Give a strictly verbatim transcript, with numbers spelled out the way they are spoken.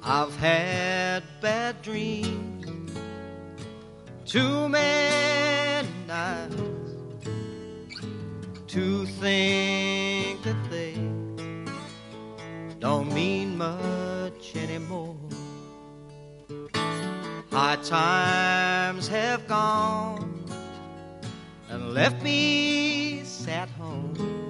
I've had bad dreams too many nights to think that they don't mean much anymore. High times have gone and left me sat home